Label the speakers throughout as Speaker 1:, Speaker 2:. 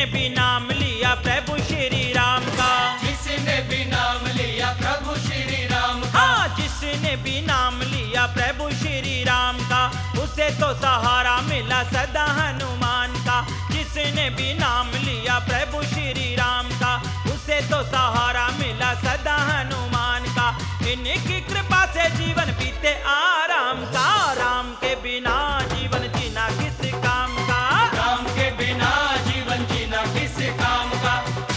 Speaker 1: भी नाम लिया प्रभु श्री राम का,
Speaker 2: जिसने भी नाम लिया प्रभु श्री राम का,
Speaker 1: हाँ जिसने भी नाम लिया प्रभु श्री राम का, उसे तो सहारा मिला सदा हनुमान का। जिसने भी नाम लिया प्रभु श्री राम का, उसे तो सहारा मिला सदा हनुमान का। इनकी कृपा से जीवन बीते आराम का, राम के बिना जीवन जीना किस काम का,
Speaker 2: राम के बिना जीवन जीना किस काम का।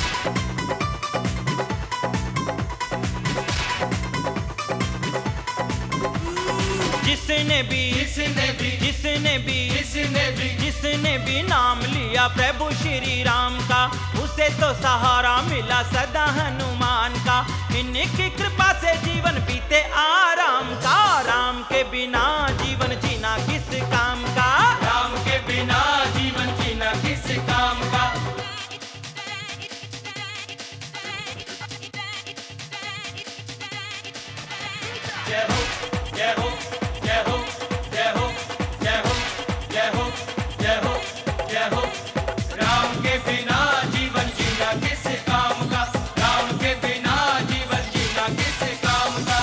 Speaker 1: जिसने भी नाम लिया प्रभु श्री राम का, उसे तो सहारा मिला सदा हनुमान का। इनकी कृपा से जीवन बीते आराम का, राम के बिना जीवन जीना किस काम का,
Speaker 2: राम के बिना जीवन जीना किस काम का। जय हो जय हो जय हो जय हो जय हो जय हो जय हो जय हो। राम के बिना जीवन जीना किस काम का, राम के बिना जीवन जीना किस काम का।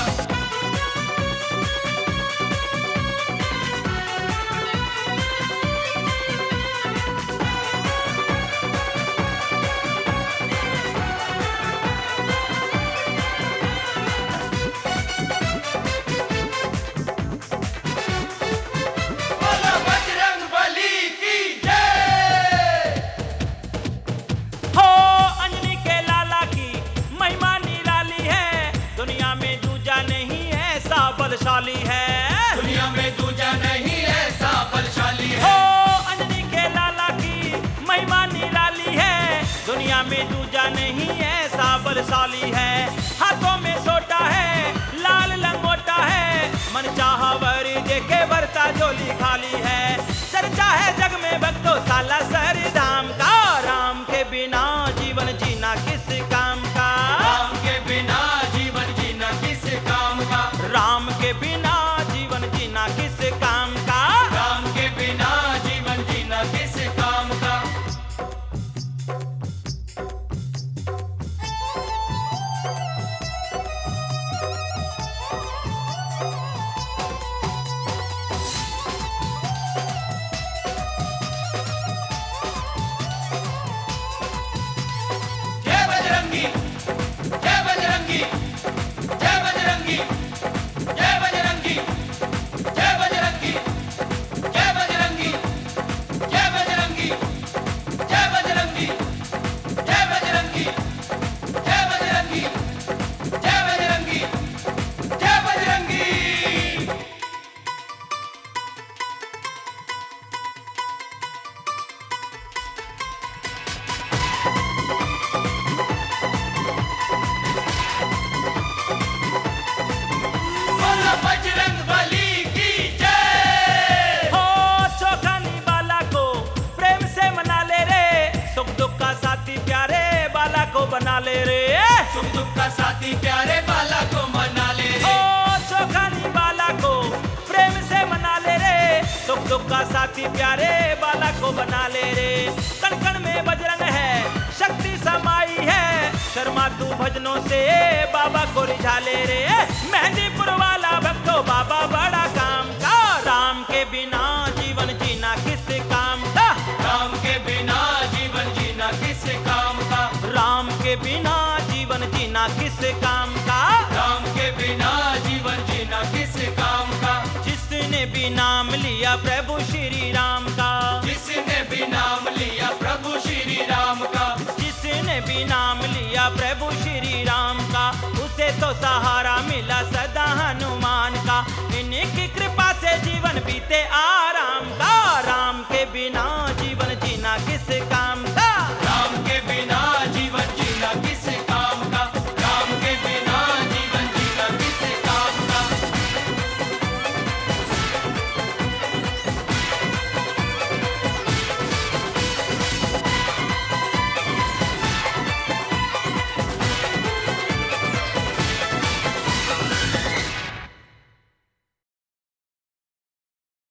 Speaker 2: बोलो बजरंगबली की जय।
Speaker 1: हो अंजनी के लाला की महिमा निराली है, दुनिया में दूजा नहीं ऐसा बलशाली है।
Speaker 2: दुनिया में दूजा नहीं ऐसा बलशाली
Speaker 1: हो
Speaker 2: है।
Speaker 1: अंजनी के लाला की महिमा निराली है, दुनिया में दूजा नहीं ऐसा बलशाली है। हाथों में सोटा है, लाल लंगोटा है, मन चाहा वर देखे बरता झोली खाली है। चर्चा है जग में भक्तों साला सर धाम का, राम के बिना जीवन जीना किस काम का,
Speaker 2: राम के बिना जीवन जीना किस काम का,
Speaker 1: राम के बिना जीवन जीना किस काम का।
Speaker 2: राम के बिना जीवन जीना किस काम का। जय बजरंगी जय बजरंगी जय बजरंगी जय बजरंगी जय बजरंगी जय बजरंगी जय बजरंगी जय बजरंगी जय बजरंगी जय बजरंगी जय बजरंगी जय बजरंगी। बोलो बजरंगबली की जय।
Speaker 1: हो चौखानी बाला को प्रेम से मना ले रे, सुख दुख का साथी प्यारे बाला को बना ले रे।
Speaker 2: सुख दुख का साथी प्यारे बाला को मना ले रे।
Speaker 1: ओ चौखानी बाला को प्रेम से मना ले रे, सुख दुख का साथी प्यारे बाला को बना ले रे। कण कण में बजरंग है, शक्ति समाई है, शर्मा तू भजनों से बाबा को रिझा ले रे। मेहंदीपुर वाला भक्तो बाबा बड़ा काम का, राम के बिना जीवन जीना किस काम का,
Speaker 2: राम के बिना जीवन जीना किस काम का,
Speaker 1: राम के बिना जीवन जीना किस काम का।
Speaker 2: राम के बिना जीवन जीना किस काम का।
Speaker 1: जिसने भी नाम लिया प्रभु श्री राम का,
Speaker 2: जिसने भी नाम लिया प्रभु श्री राम का,
Speaker 1: जिसने भी नाम लिया प्रभु श्री राम का, उसे तो सहारा मिला सदा हनुमान